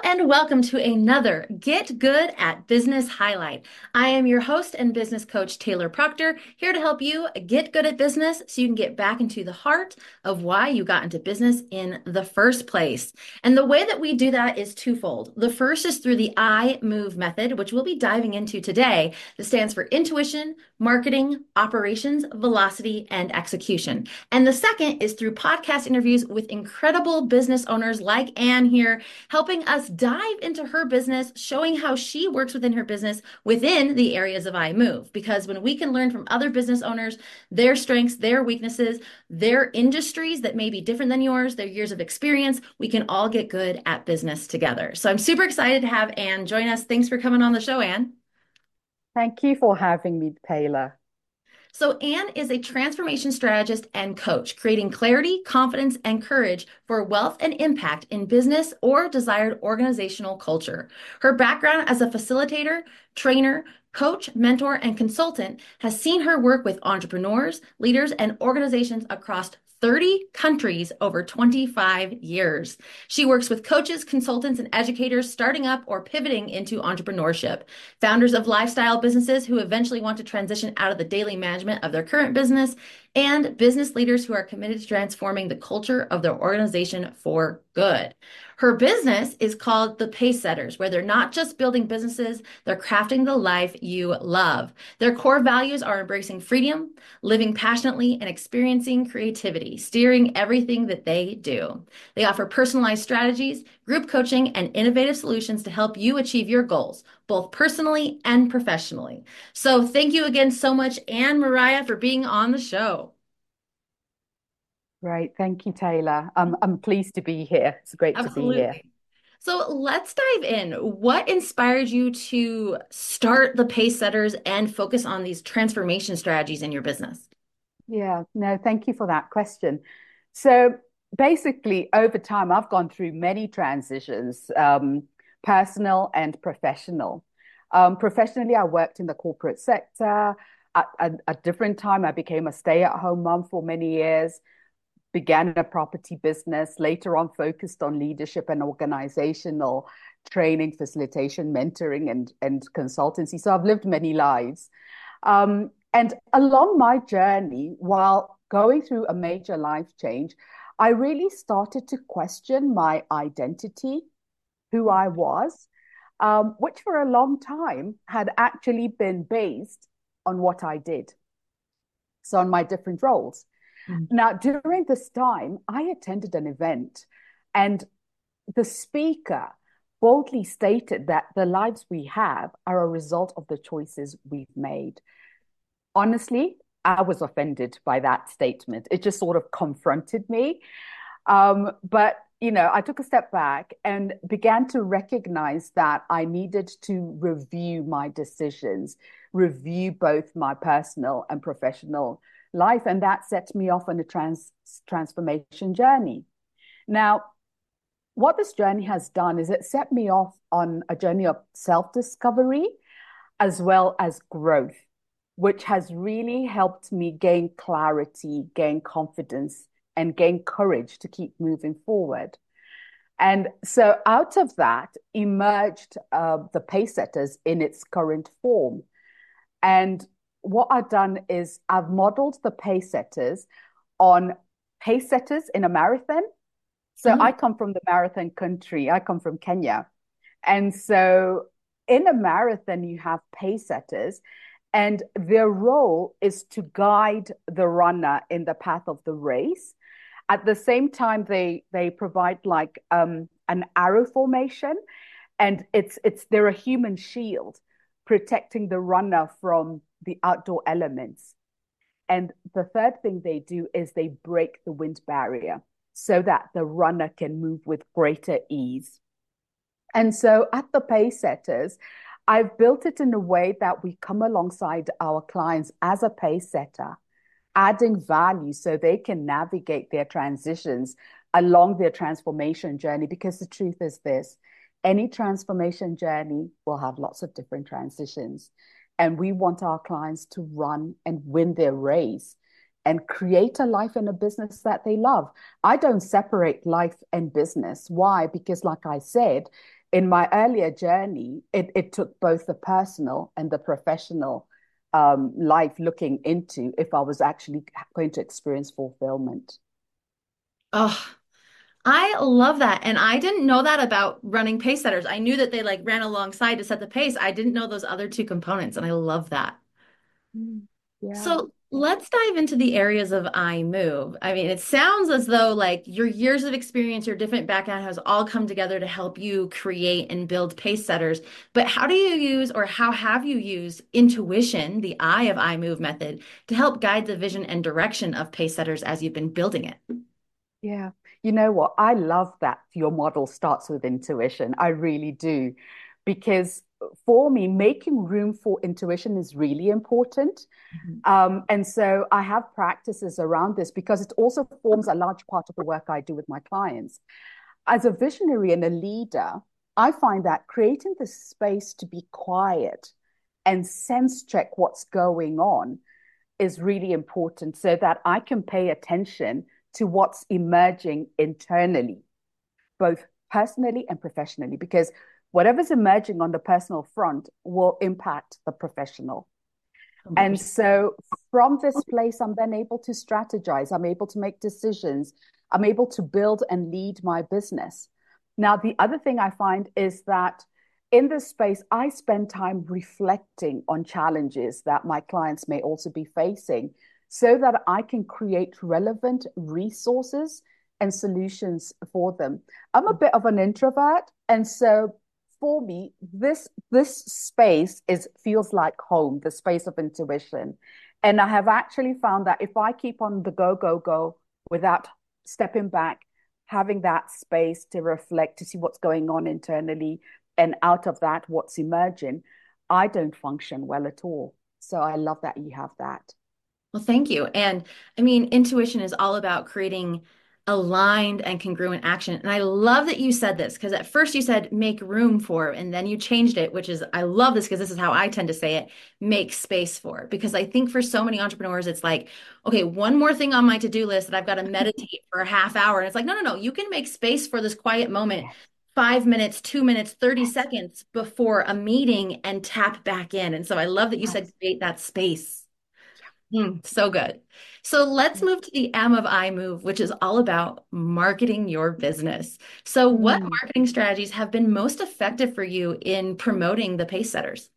and welcome to another Get Good at Business highlight. I am your host and business coach, Taylor Proctor, here to help you get good at business so you can get back into the heart of why you got into business in the first place. And the way that we do that is twofold. The first is through the I Move method, which we'll be diving into today. That stands for intuition, marketing, operations, velocity, and execution. And the second is through podcast interviews with incredible business owners like Anne here, helping us dive into her business, showing how she works within her business within the areas of I Move. Because when we can learn from other business owners, their strengths, their weaknesses, their industries that may be different than yours, their years of experience, we can all get good at business together. So I'm super excited to have Anne join us. Thanks for coming on the show, Anne. Thank you for having me, Taylor. So, Anne is a transformation strategist and coach, creating clarity, confidence, and courage for wealth and impact in business or desired organizational culture. Her background as a facilitator, trainer, coach, mentor, and consultant has seen her work with entrepreneurs, leaders, and organizations across 30 countries over 25 years. She works with coaches, consultants, and educators starting up or pivoting into entrepreneurship, founders of lifestyle businesses who eventually want to transition out of the daily management of their current business, and business leaders who are committed to transforming the culture of their organization for good. Her business is called The Pacesetters, where they're not just building businesses, they're crafting the life you love. Their core values are embracing freedom, living passionately, and experiencing creativity, steering everything that they do. They offer personalized strategies, group coaching, and innovative solutions to help you achieve your goals, both personally and professionally. So thank you again so much, Anne Mariah, for being on the show. Great. Thank you, Taylor. I'm pleased to be here. It's great to be here. Absolutely. So let's dive in. What inspired you to start the Pace Setters and focus on these transformation strategies in your business? Yeah, no, thank you for that question. So basically, over time, I've gone through many transitions, personal and professional. Professionally, I worked in the corporate sector. At a different time, I became a stay-at-home mom for many years, began a property business, later on focused on leadership and organizational training, facilitation, mentoring, and consultancy. So I've lived many lives. And along my journey, while going through a major life change, I really started to question my identity, who I was, which for a long time had actually been based on what I did. So on my different roles. Mm. Now, during this time, I attended an event, and the speaker boldly stated that the lives we have are a result of the choices we've made. Honestly, I was offended by that statement. It just sort of confronted me. But I took a step back and began to recognize that I needed to review my decisions, review both my personal and professional life. And that set me off on a transformation journey. Now, what this journey has done is it set me off on a journey of self-discovery as well as growth, which has really helped me gain clarity, gain confidence, and gain courage to keep moving forward. And so out of that emerged the Pacesetters in its current form. And what I've done is I've modeled the Pacesetters on Pacesetters in a marathon. So I Oh. come from the marathon country. I come from Kenya. And so in a marathon, you have Pacesetters, and their role is to guide the runner in the path of the race. At the same time, they provide like an arrow formation, and it's they're a human shield protecting the runner from the outdoor elements. And the third thing they do is they break the wind barrier so that the runner can move with greater ease. And so at the Pace Setters, I've built it in a way that we come alongside our clients as a pace setter, adding value so they can navigate their transitions along their transformation journey. Because the truth is this, any transformation journey will have lots of different transitions. And we want our clients to run and win their race and create a life and a business that they love. I don't separate life and business. Why? Because, like I said, in my earlier journey, it took both the personal and the professional life looking into if I was actually going to experience fulfillment. Oh, I love that. And I didn't know that about running pace setters. I knew that they like ran alongside to set the pace. I didn't know those other two components, and I love that. Mm. Yeah. So let's dive into the areas of I move. I mean, it sounds as though like your years of experience, your different background has all come together to help you create and build pace setters. But how do you use or how have you used intuition, the I of I move method, to help guide the vision and direction of pace setters as you've been building it? Yeah. You know what? I love that your model starts with intuition. I really do. Because for me, making room for intuition is really important. Mhm. And so I have practices around this because it also forms a large part of the work I do with my clients. As a visionary and a leader, I find that creating the space to be quiet and sense check what's going on is really important so that I can pay attention to what's emerging internally, both personally and professionally, because whatever's emerging on the personal front will impact the professional. And 100%. so from this place, I'm then able to strategize, I'm able to make decisions, I'm able to build and lead my business. Now, the other thing I find is that in this space, I spend time reflecting on challenges that my clients may also be facing so that I can create relevant resources and solutions for them. I'm a bit of an introvert, and so for me, this space is feels like home, the space of intuition. And I have actually found that if I keep on the go, go, go without stepping back, having that space to reflect, to see what's going on internally, and out of that, what's emerging, I don't function well at all. So I love that you have that. Well, thank you. And I mean, intuition is all about creating aligned and congruent action. And I love that you said this because at first you said make room for, and then you changed it, which is, I love this because this is how I tend to say it, make space for. Because I think for so many entrepreneurs, it's like, okay, one more thing on my to-do list that I've got to meditate for a half hour. And it's like, no, no, no, you can make space for this quiet moment. Yes, 5 minutes, 2 minutes, 30 yes, seconds before a meeting and tap back in. And so I love that you said absolutely. create that space. So good. So let's move to the M of I move, which is all about marketing your business. So, what Mm. marketing strategies have been most effective for you in promoting the pace setters?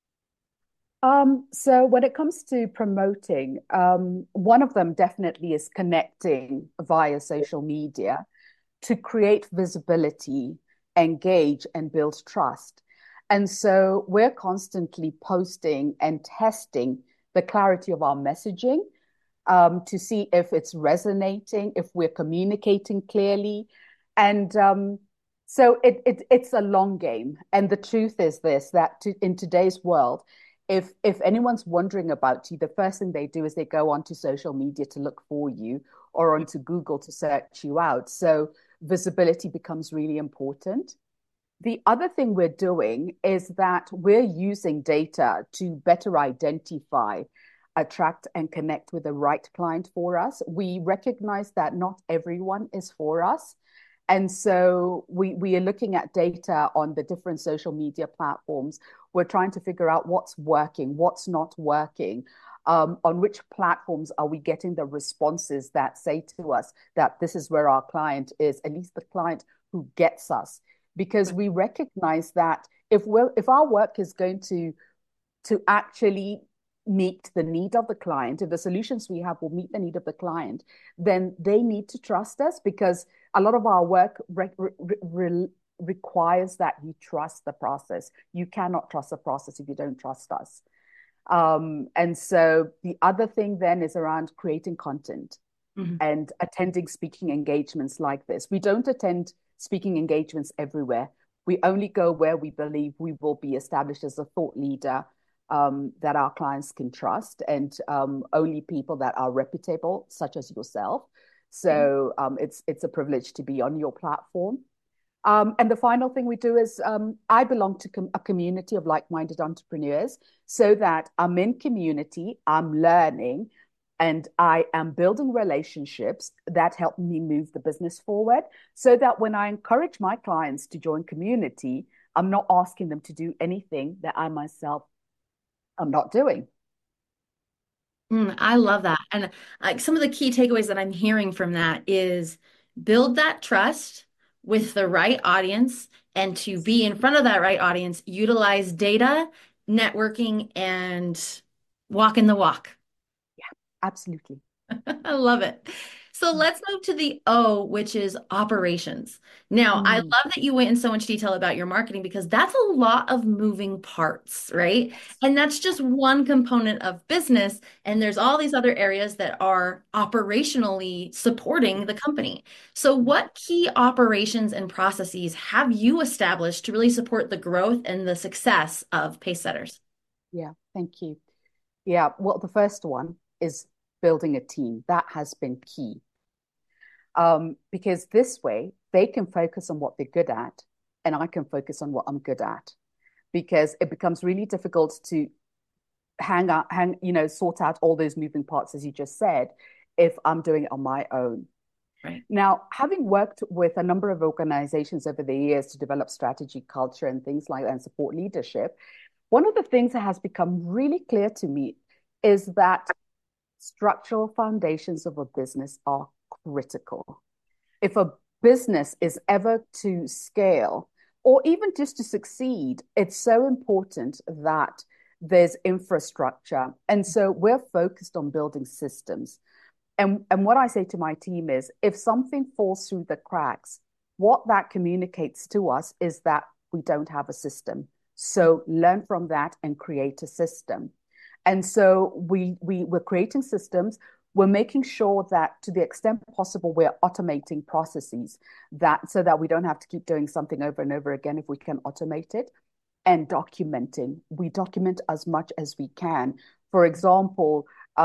So when it comes to promoting, one of them definitely is connecting via social media to create visibility, engage, and build trust. And so we're constantly posting and testing the clarity of our messaging to see if it's resonating, if we're communicating clearly. And so it's a long game. And the truth is this, that in today's world, if anyone's wondering about you, the first thing they do is they go onto social media to look for you or onto Google to search you out. So visibility becomes really important. The other thing we're doing is that we're using data to better identify, attract, and connect with the right client for us. We recognize that not everyone is for us. And so we are looking at data on the different social media platforms. We're trying to figure out what's working, what's not working. On which platforms are we getting the responses that say to us that this is where our client is, at least the client who gets us, because we recognize that if our work is going to actually meet the need of the client, if the solutions we have will meet the need of the client, then they need to trust us because a lot of our work requires that you trust the process. You cannot trust the process if you don't trust us. And so the other thing then is around creating content Mhm. and attending speaking engagements like this. We don't attend speaking engagements everywhere. We only go where we believe we will be established as a thought leader that our clients can trust, and only people that are reputable, such as yourself. So it's a privilege to be on your platform. And the final thing we do is I belong to a community of like-minded entrepreneurs, so that I'm in community, I'm learning, and I am building relationships that help me move the business forward so that when I encourage my clients to join community, I'm not asking them to do anything that I myself am not doing. I love that. And like some of the key takeaways that I'm hearing from that is build that trust with the right audience, and to be in front of that right audience, utilize data, networking, and walking the walk. Yeah, absolutely. I love it. So let's move to the O, which is operations. Now, I Mm, love that you went in so much detail about your marketing because that's a lot of moving parts, right? yes. And that's just one component of business. And there's all these other areas that are operationally supporting the company. So, what key operations and processes have you established to really support the growth and the success of Pacesetters? Yeah, thank you. Yeah, well, the first one is building a team. That has been key. Because this way they can focus on what they're good at, and I can focus on what I'm good at. Because it becomes really difficult to sort out all those moving parts, as you just said, if I'm doing it on my own. Right. Now, having worked with a number of organizations over the years to develop strategy, culture, and things like that, and support leadership, one of the things that has become really clear to me is that structural foundations of a business are critical. If a business is ever to scale or even just to succeed, it's so important that there's infrastructure. And so we're focused on building systems. And what I say to my team is if something falls through the cracks, what that communicates to us is that we don't have a system. So learn from that and create a system. And so we're creating systems. We're making sure that to the extent possible, we're automating processes that so that we don't have to keep doing something over and over again if we can automate it. And documenting. We document as much as we can. For example,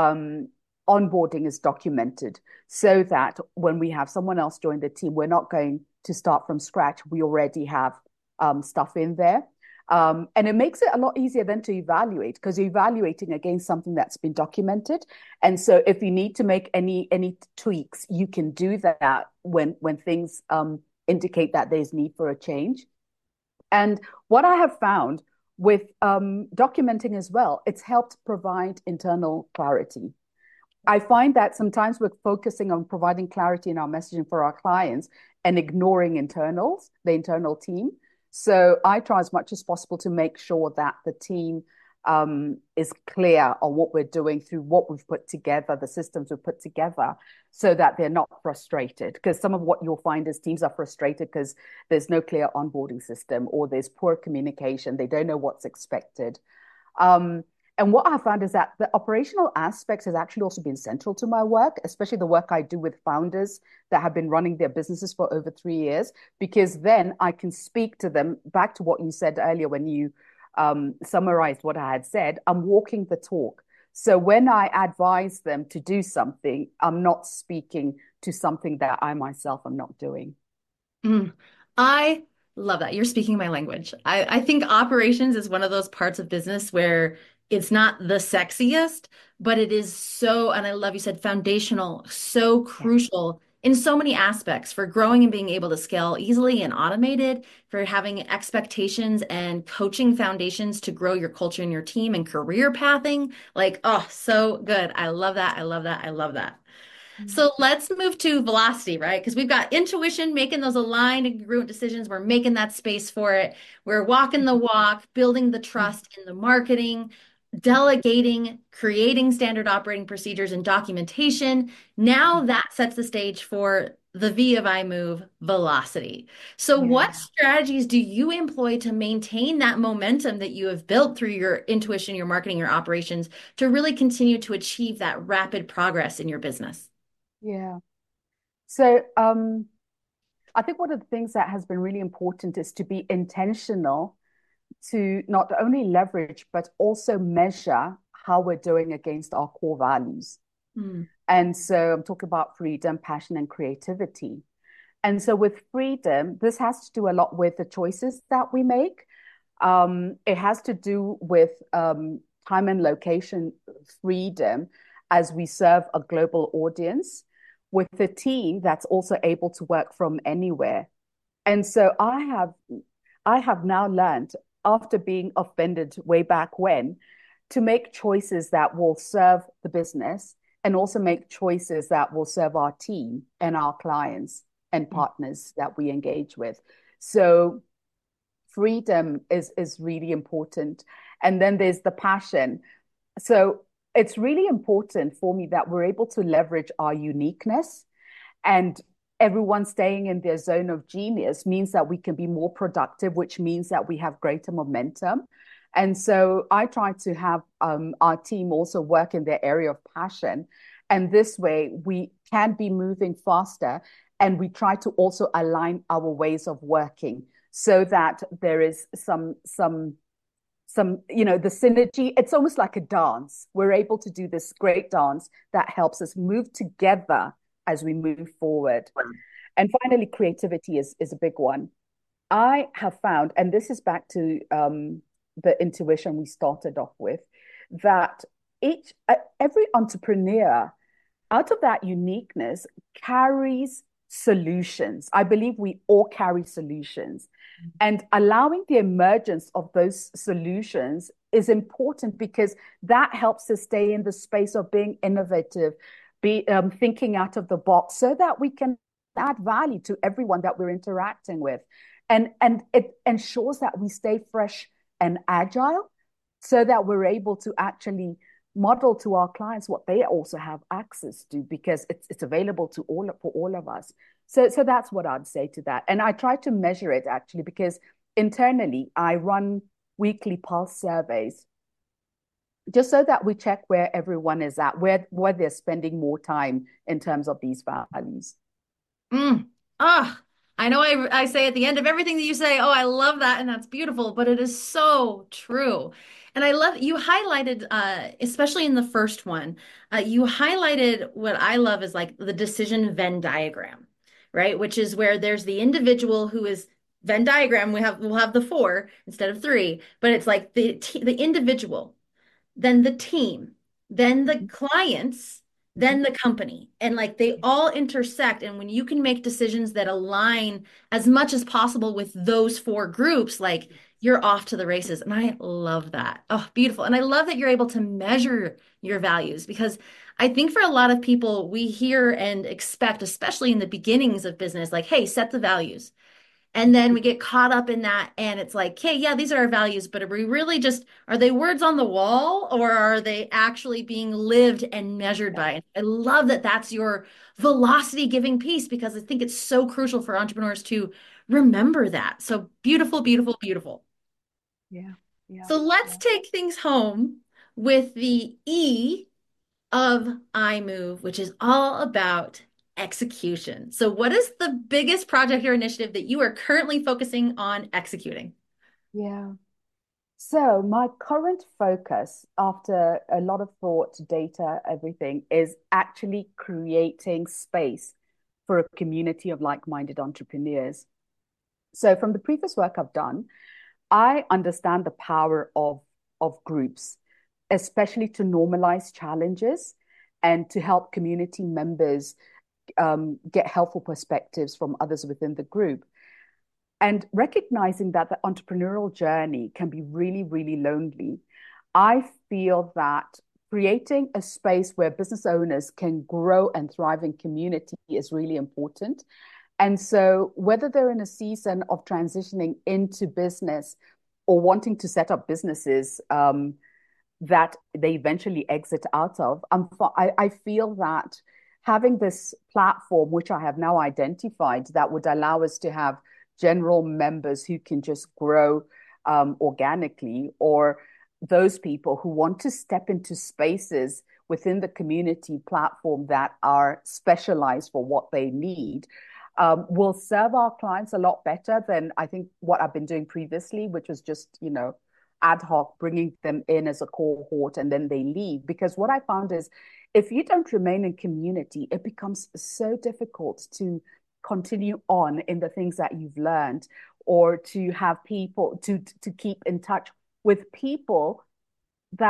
onboarding is documented so that when we have someone else join the team, we're not going to start from scratch. We already have stuff in there. And it makes it a lot easier then to evaluate because you're evaluating against something that's been documented. And so if you need to make any tweaks, you can do that when things indicate that there's need for a change. And what I have found with documenting as well, it's helped provide internal clarity. I find that sometimes we're focusing on providing clarity in our messaging for our clients and ignoring the internal team. So I try as much as possible to make sure that the team is clear on what we're doing through what we've put together, the systems we've put together, so that they're not frustrated. Because some of what you'll find is teams are frustrated because there's no clear onboarding system or there's poor communication. They don't know what's expected. Um, and what I found is that the operational aspects has actually also been central to my work, especially the work I do with founders that have been running their businesses for over 3 years, because then I can speak to them back to what you said earlier when you summarized what I had said. I'm walking the talk. So when I advise them to do something, I'm not speaking to something that I myself am not doing. Mm. I love that. You're speaking my language. I think operations is one of those parts of business where it's not the sexiest, but it is so, and I love you said foundational, so Yeah. crucial in so many aspects for growing and being able to scale easily and automated, for having expectations and coaching foundations to grow your culture and your team and career pathing. Like, oh, so good. I love that. I love that. I love that. So let's move to velocity, right? Because we've got intuition, making those aligned and congruent decisions. We're making that space for it. We're walking the walk, building the trust in the marketing, delegating, creating standard operating procedures and documentation. Now that sets the stage for the V of iMove, velocity. So, what Yeah. strategies do you employ to maintain that momentum that you have built through your intuition, your marketing, your operations to really continue to achieve that rapid progress in your business? Yeah. So I think one of the things that has been really important is to be intentional to not only leverage, but also measure how we're doing against our core values. Mm, And so I'm talking about freedom, passion, and creativity. And so with freedom, this has to do a lot with the choices that we make. It has to do with time and location freedom. as we serve a global audience with a team that's also able to work from anywhere. And so I have now learned, after being offended way back when, to make choices that will serve the business and also make choices that will serve our team and our clients and partners that we engage with. So freedom is really important. And then there's the passion. So it's really important for me that we're able to leverage our uniqueness, and everyone staying in their zone of genius means that we can be more productive, which means that we have greater momentum. And so I try to have our team also work in their area of passion. And this way we can be moving faster, and we try to also align our ways of working so that there is some the synergy. It's almost like a dance. We're able to do this great dance that helps us move together as we move forward. And finally, creativity is a big one. I have found, and this is back to the intuition we started off with, that every entrepreneur out of that uniqueness carries solutions. I believe we all carry solutions. And allowing the emergence of those solutions is important because that helps us stay in the space of being innovative, be thinking out of the box so that we can add value to everyone that we're interacting with. And it ensures that we stay fresh and agile so that we're able to actually model to our clients what they also have access to, because it's available to all of us. So that's what I'd say to that. And I try to measure it actually, because internally I run weekly pulse surveys just so that we check where everyone is at, where they're spending more time in terms of these values. Mm. Ah, I know I say at the end of everything that you say, oh, I love that, and that's beautiful, but it is so true. And I love you highlighted, especially in the first one, you highlighted what I love is like the decision Venn diagram, right? Which is where there's the individual who is Venn diagram. We'll have the four instead of three, but it's like the individual, then the team, then the clients, then the company. And like they all intersect. And when you can make decisions that align as much as possible with those four groups, like you're off to the races. And I love that. Oh, beautiful. And I love that you're able to measure your values, because I think for a lot of people, we hear and expect, especially in the beginnings of business, like, hey, set the values. And then we get caught up in that, and it's like, hey, yeah, these are our values, but are we really just, are they words on the wall, or are they actually being lived and measured by? I love that that's your velocity giving piece, because I think it's so crucial for entrepreneurs to remember that. So beautiful, beautiful, beautiful. Yeah, yeah, So let's yeah. take things home with the E of iMove, which is all about execution. So, what is the biggest project or initiative that you are currently focusing on executing? Yeah. So my current focus, after a lot of thought, data, everything, is actually creating space for a community of like-minded entrepreneurs. So from the previous work I've done, I understand the power of groups, especially to normalize challenges and to help community members get helpful perspectives from others within the group. And recognizing that the entrepreneurial journey can be really, really lonely, I feel that creating a space where business owners can grow and thrive in community is really important. And so, whether they're in a season of transitioning into business or wanting to set up businesses that they eventually exit out of, I feel that having this platform, which I have now identified, that would allow us to have general members who can just grow organically, or those people who want to step into spaces within the community platform that are specialized for what they need, will serve our clients a lot better than I think what I've been doing previously, which was just, ad hoc, bringing them in as a cohort and then they leave. Because what I found is if you don't remain in community, it becomes so difficult to continue on in the things that you've learned, or to have people to keep in touch with people that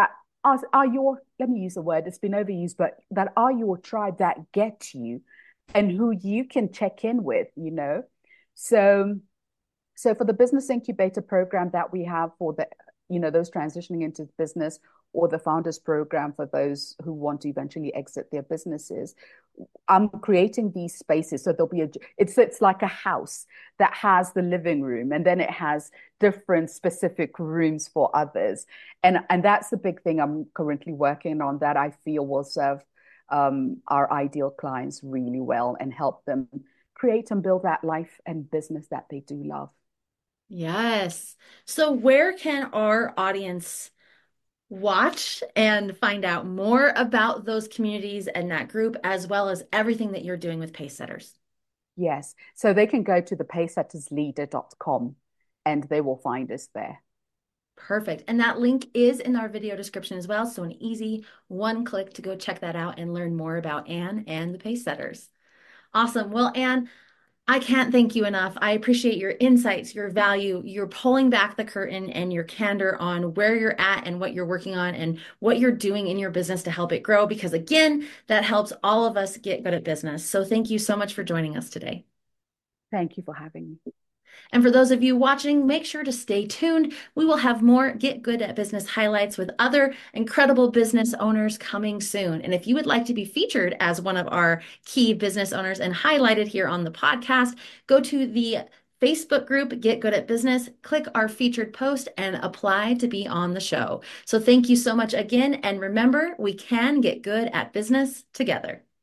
are your, let me use a word, it's been overused, but that are your tribe that get you and who you can check in with, you know? So, so for the business incubator program that we have for the, you know, those transitioning into business, or the founders program for those who want to eventually exit their businesses, I'm creating these spaces. So there'll be it's like a house that has the living room, and then it has different specific rooms for others. And that's the big thing I'm currently working on that I feel will serve our ideal clients really well and help them create and build that life and business that they do love. Yes. So where can our audience watch and find out more about those communities and that group, as well as everything that you're doing with Pacesetters? Yes. So they can go to the pacesettersleader.com and they will find us there. Perfect. And that link is in our video description as well. So an easy one click to go check that out and learn more about Anne and the Pacesetters. Awesome. Well, Anne, I can't thank you enough. I appreciate your insights, your value, your pulling back the curtain and your candor on where you're at and what you're working on and what you're doing in your business to help it grow. Because again, that helps all of us get good at business. So thank you so much for joining us today. Thank you for having me. And for those of you watching, make sure to stay tuned. We will have more Get Good at Business highlights with other incredible business owners coming soon. And if you would like to be featured as one of our key business owners and highlighted here on the podcast, go to the Facebook group, Get Good at Business, click our featured post and apply to be on the show. So thank you so much again. And remember, we can get good at business together.